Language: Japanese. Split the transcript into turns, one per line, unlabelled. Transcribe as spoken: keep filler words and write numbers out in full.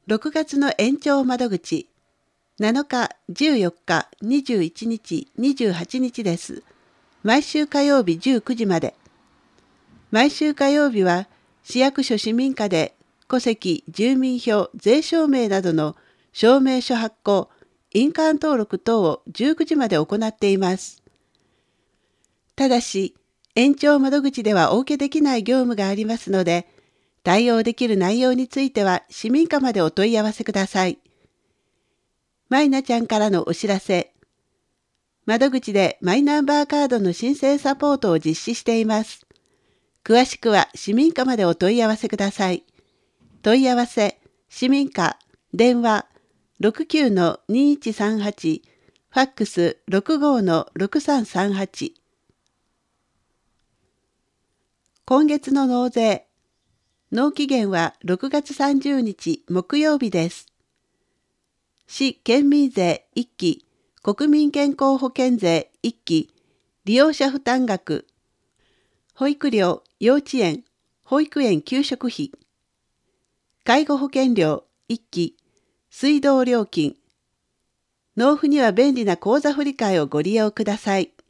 ろくがつの延長窓口、なのか、じゅうよっか、にじゅういちにち、にじゅうはちにちです。毎週火曜日じゅうくじまで。毎週火曜日は、市役所市民課で戸籍、住民票、税証明などの証明書発行、印鑑登録等をじゅうくじまで行っています。ただし、延長窓口ではお受けできない業務がありますので、対応できる内容については市民課までお問い合わせください。マイナちゃんからのお知らせ。窓口でマイナンバーカードの申請サポートを実施しています。詳しくは市民課までお問い合わせください。問い合わせ、市民課、電話 ろくきゅうのにいちさんはち、ファックス ろくごのろくさんさんはち。今月の納税。納期限はろくがつさんじゅうにち木曜日です。市県民税いっき、国民健康保険税いっき、利用者負担額、保育料、幼稚園、保育園給食費、介護保険料いっき、水道料金、納付には便利な口座振替をご利用ください。